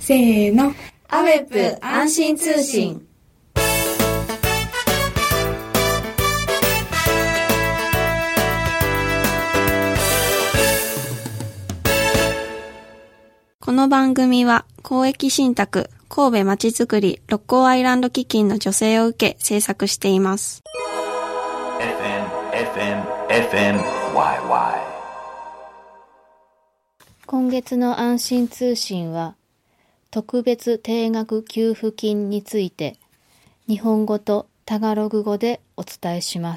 せーの。アメップ安心通信。 この番組は公益信託神戸まちづくり六甲アイランド基金の助成を受け制作しています。 FMYY。今月の安心通信は特別定額給付金について日本語とタガログ語でお伝えします。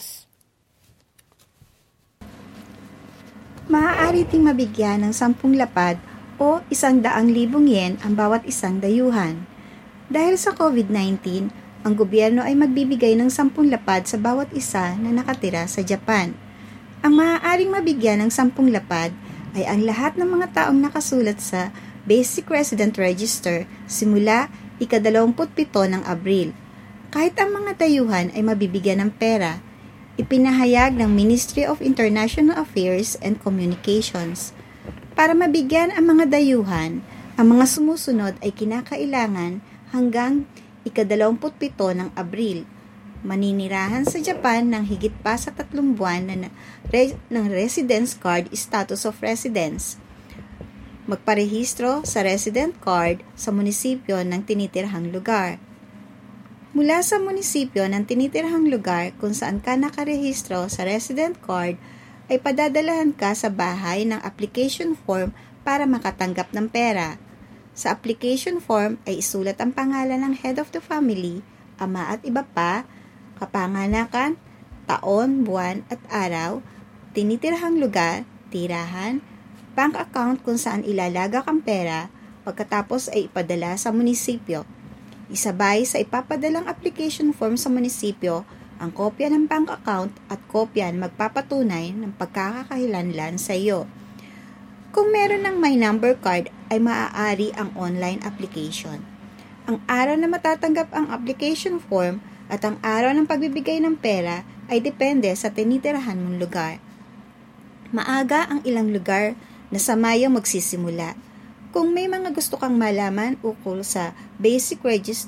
Maaari ting mabigyan ng 10 lapad o 100,000 yen ang bawat isang dayuhan. Dahil sa COVID-19, ang gobyerno ay magbibigay ng 10 lapad sa bawat isa na nakatira sa Japan. Ang maaaring mabigyan ng 10 lapad ay ang lahat ng mga taong nakasulat sa Basic Resident Register simula ika-27 ng Abril. Kahit ang mga dayuhan ay mabibigyan ng pera, ipinahayag ng Ministry of International Affairs and Communications. Para mabigyan ang mga dayuhan, ang mga sumusunod ay kinakailangan hanggang ika-27 ng Abril. Maninirahan sa Japan ng higit pa sa 3 buwan ng residence card status of residence. Magparehistro sa resident card sa munisipyo ng tinitirhang lugar. Mula sa munisipyo ng tinitirhang lugar kung saan ka nakarehistro sa resident card, ay padadalahan ka sa bahay ng application form para makatanggap ng pera. Sa application form ay isulat ang pangalan ng head of the family, ama at iba pa, kapanganakan, taon, buwan at araw, tinitirhang lugar, tirahan, bank account kung saan ilalagak ang pera, pagkatapos ay ipadala sa munisipyo. Isabay sa ipapadalang application form sa munisipyo ang kopya ng bank account at kopya na magpapatunay ng pagkakakilanlan sa iyo. Kung meron ng My Number Card ay maaari ang online application. Ang araw na matatanggap ang application form at ang araw ng pagbibigay ng pera ay depende sa tinitirahan mong lugar. Maaga ang ilang lugar na sa Mayo magsisimula. Kung may mga gusto kang malaman ukol sa Basic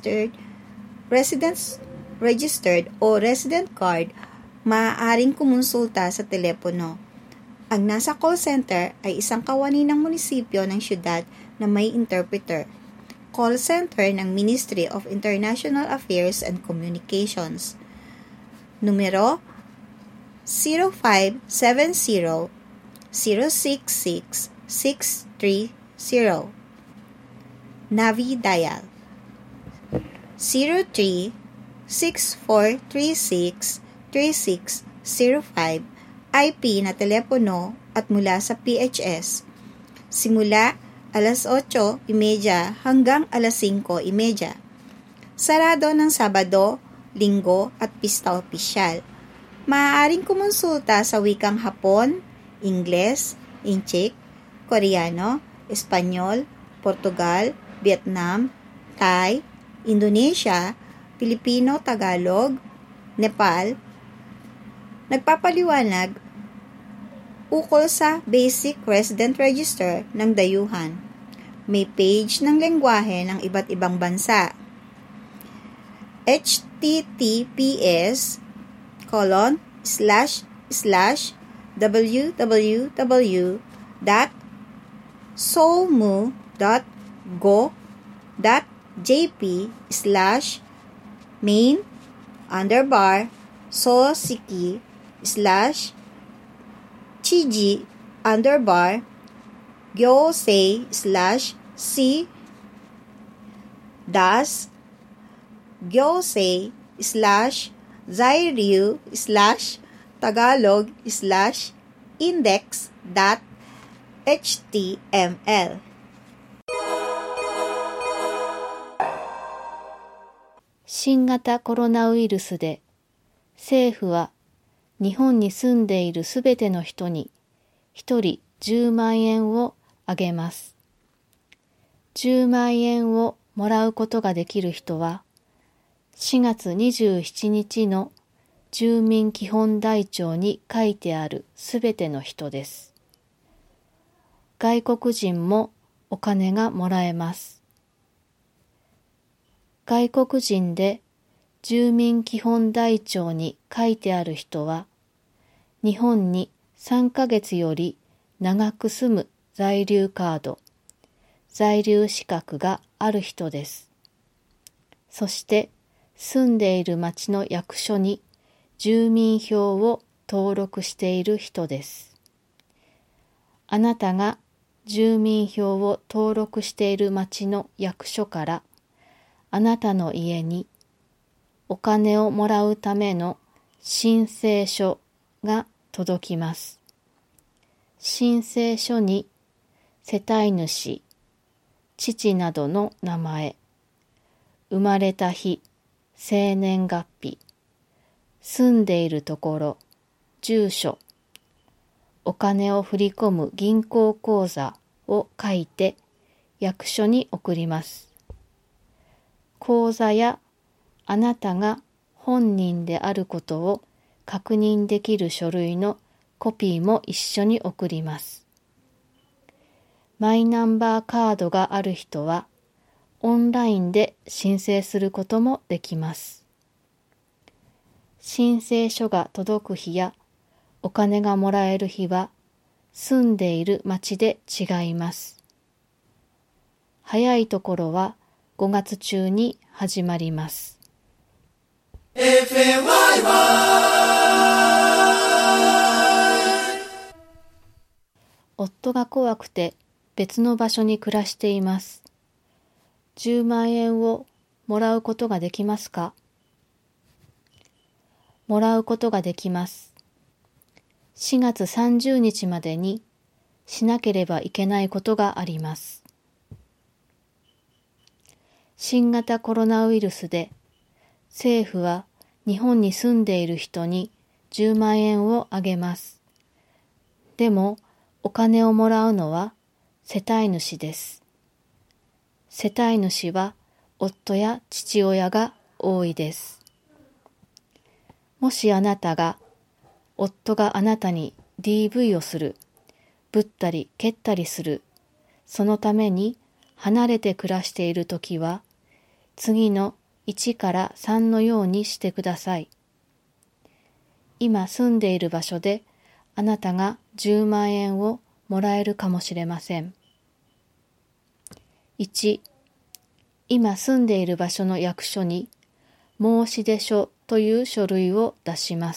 Registered o Resident Card, maaaring kumonsulta sa telepono. Ang nasa call center ay isang kawani ng munisipyo ng syudad na may interpreter. Call center ng Ministry of International Affairs and Communications. Numero 0570 066 630. Navi dial 03-6436-3605 IP na telepono at mula sa PHS. Simula alas 8:30 hanggang alas 5:30. Sarado ng Sabado, Linggo at Pista Opisyal. Maaaring kumonsulta sa wikang Hapon, Ingles, Inchik, Koreano, Espanyol, Portugal, Vietnam, Thai, Indonesia, Pilipino, Tagalog, Nepal. Nagpapaliwanag ukol sa Basic Resident Register ng dayuhan. May page ng lengguwahe ng iba't ibang bansa. main_sosikki/chi_dash-gyosei/c-dash-gyosei/zairyu/tagalog/index.html 新型コロナウイルスで政府は日本に住んでいるすべての人に1人10万円をあげます。10万円をもらうことができる人は4月27日の住民基本台帳に書いてあるすべての人です。外国人もお金がもらえます。 外国人で住民基本台帳に書いてある人は、日本に3ヶ月より長く住む在留カード、在留資格がある人です。そして住んでいる町の役所に住民票を登録している人です。あなたが住民票を登録している町の役所からあなたの家にお金をもらうための申請書が届きます。申請書に世帯主、父などの名前、生まれた日、生年月日、住んでいるところ、住所、お金を振り込む銀行口座を書いて役所に送ります。口座やあなたが本人であることを確認できる書類のコピーも一緒に送ります。マイナンバーカードがある人はオンラインで申請することもできます。申請書が届く日やお金がもらえる日は住んでいる町で違います。早いところは5月中に始まります。夫が怖くて別の場所に暮らしています。10万円をもらうことができますか？もらうことができます。4月30日までにしなければいけないことがあります。新型コロナウイルスで政府は日本に住んでいる人に10万円をあげます。でもお金をもらうのは世帯主です。世帯主は夫や父親が多いです。もしあなたが夫があなたに DV をする、ぶったり蹴ったりする、そのために離れて暮らしているときは、次の1から3のようにしてください。今住んでいる場所であなたが10万円をもらえるかもしれません。1、今住んでいる場所の役所に申出書という書類を出します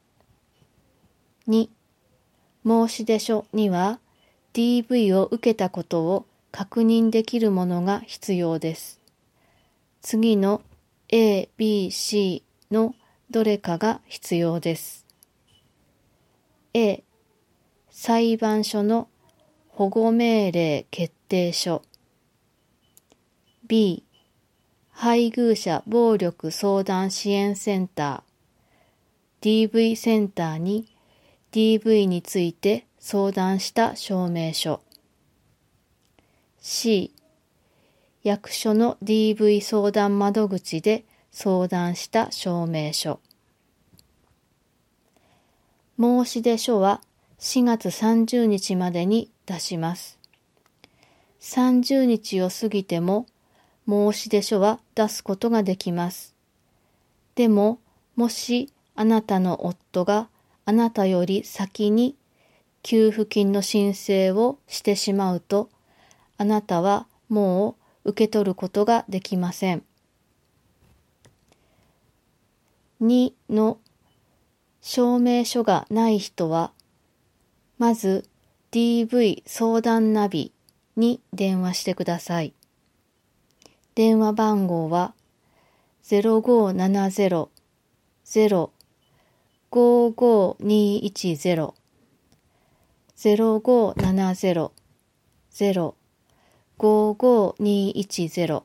。2、申出書には DV を受けたことを確認できるものが必要です。次の A、B、C のどれかが必要です。A、裁判所の保護命令決定書。B、配偶者暴力相談支援センター DV センターに DV について相談した証明書。C、役所の DV 相談窓口で相談した証明書。申出書は4月30日までに出します。30日を過ぎても申出書は出すことができます。でも、もしあなたの夫があなたより先に給付金の申請をしてしまうと、あなたはもう受け取ることができません。2の証明書がない人は、まず DV 相談ナビに電話してください。電話番号は 0570-0-55210 0570-0-55210。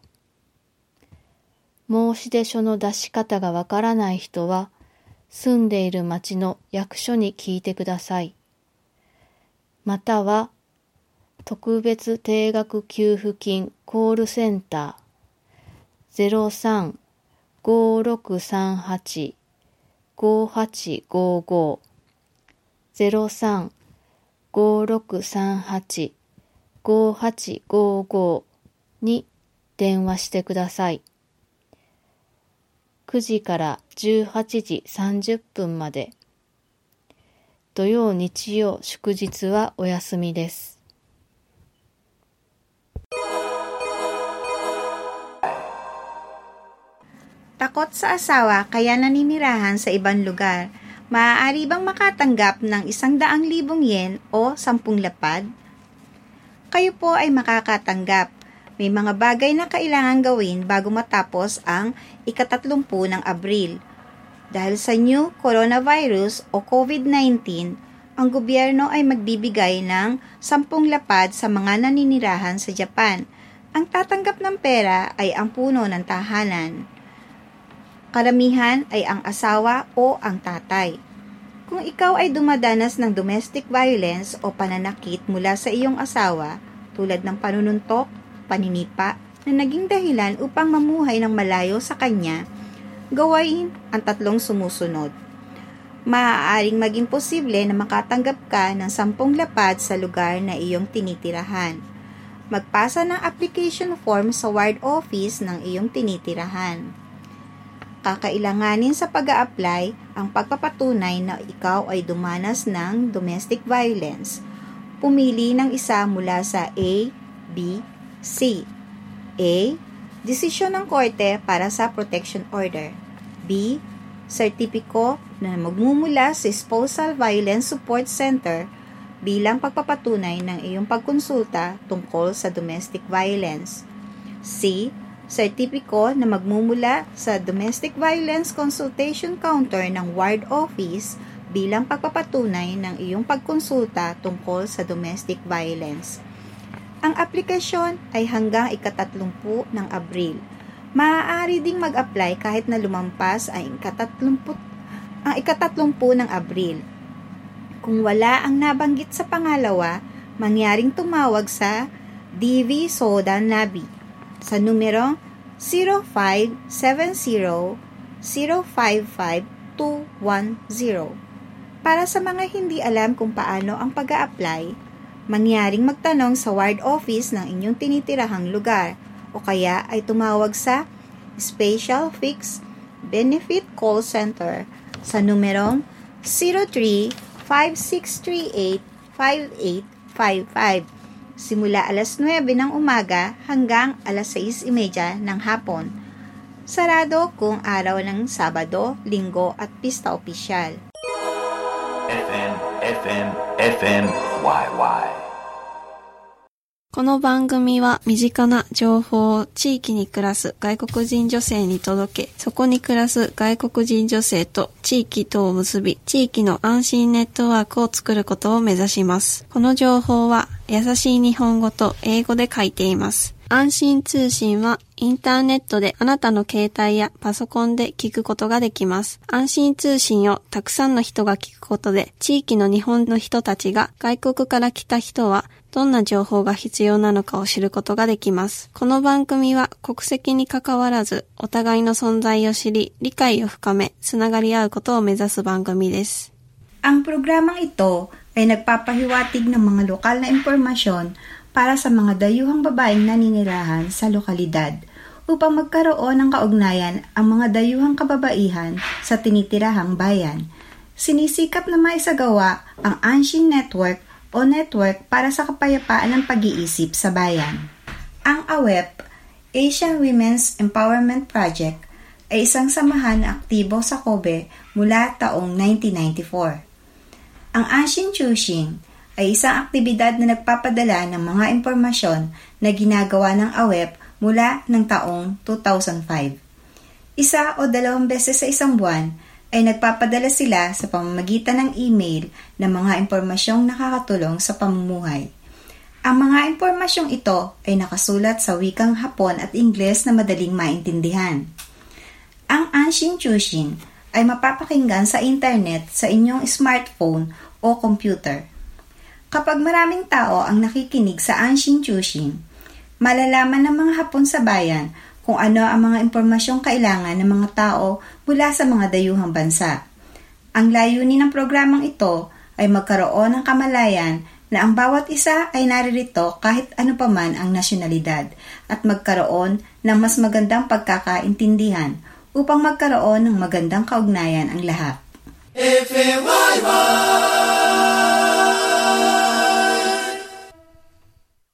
申出書の出し方がわからない人は、住んでいる町の役所に聞いてください。または、特別定額給付金コールセンター 03-5638-5855 03-5638-5855に電話してください。 9時から18時30分まで。土曜日曜祝日はお休みです。 Takot sa asawa kaya naninirahan sa ibang lugar. Maaari bang makatanggap ng 100,000 yen o 10 lapad? Kayo po ay makakatanggap. May mga bagay na kailangan gawin bago matapos ang ika-30 ng Abril. Dahil sa new coronavirus o COVID-19, ang gobyerno ay magbibigay ng 10 lapad sa mga naninirahan sa Japan. Ang tatanggap ng pera ay ang puno ng tahanan. Karamihan ay ang asawa o ang tatay. Kung ikaw ay dumadanas ng domestic violence o pananakit mula sa iyong asawa, tulad ng panununtok, paninipa, na naging dahilan upang mamuhay ng malayo sa kanya, gawain ang 3 sumusunod. Maaaring maging posible na makatanggap ka ng 10 lapad sa lugar na iyong tinitirahan. Magpasa ng application form sa ward office ng iyong tinitirahan. Kakailanganin sa pag-a-apply ang pagpapatunay na ikaw ay dumanas ng domestic violence. Pumili ng isa mula sa A, B, C. A. Desisyon ng korte para sa protection order. B. Sertipiko na magmumula sa Spousal Violence Support Center bilang pagpapatunay ng iyong pagkonsulta tungkol sa domestic violence. C. Sertipiko na magmumula sa Domestic Violence Consultation Counter ng Ward Office bilang pagpapatunay ng iyong pagkonsulta tungkol sa domestic violence. Ang aplikasyon ay hanggang ika-30 ng Abril. Maaari ding mag-apply kahit na lumampas ang ika-30 ng Abril. Kung wala ang nabanggit sa pangalawa, mangyaring tumawag sa DV Soda Nabi sa numero 0570-055-210. Para sa mga hindi alam kung paano ang pag-a-apply, mangyaring magtanong sa ward office ng inyong tinitirahang lugar o kaya ay tumawag sa Special Fixed Benefit Call Center sa numerong 03-5638-5855 simula alas 9 ng umaga hanggang alas 6:30 ng hapon. Sarado kung araw ng Sabado, Linggo at Pista Opisyal. FM YY。 この番組は身近な情報を地域に暮らす外国人女性に届け、そこに暮らす外国人女性と地域とを結び、地域の安心ネットワークを作ることを目指します。この情報は優しい日本語と英語で書いています。安心通信はインターネットであなたの携帯やパソコンで聞くことができます。安心通信をたくさんの人が聞くことで、地域の日本の人たちが外国から来た人はどんな情報が必要なのかを知ることができます。この番組は国籍に関わらず、お互いの存在を知り、理解を深め、つながり合うことを目指す番組です。 Ang programang ito ay nagpapahiwatig ng mga lokal na impormasyon para sa mga dayuhang babaeng naninirahan sa lokalidad upang magkaroon ng kaugnayan ang mga dayuhang kababaihan sa tinitirahang bayan. Sinisikap na maisagawa ang Anshin Network o network para sa kapayapaan ng pag-iisip sa bayan. Ang AWEP, Asian Women's Empowerment Project, ay isang samahan na aktibo sa Kobe mula taong 1994. Ang Anshin Chushin ay isang aktibidad na nagpapadala ng mga impormasyon na ginagawa ng AWEP mula ng taong 2005. 1 o 2 beses sa isang buwan ay nagpapadala sila sa pamamagitan ng email ng mga impormasyong nakakatulong sa pamumuhay. Ang mga impormasyong ito ay nakasulat sa wikang Hapon at Ingles na madaling maintindihan. Ang Anshin Chushin ay mapapakinggan sa internet sa inyong smartphone o computer. Kapag maraming tao ang nakikinig sa Anshin Chushin, malalaman ng mga Hapon sa bayan kung ano ang mga impormasyong kailangan ng mga tao mula sa mga dayuhang bansa. Ang layunin ng programang ito ay magkaroon ng kamalayan na ang bawat isa ay naririto kahit ano paman ang nasyonalidad at magkaroon ng mas magandang pagkakaintindihan upang magkaroon ng magandang kaugnayan ang lahat. FMYY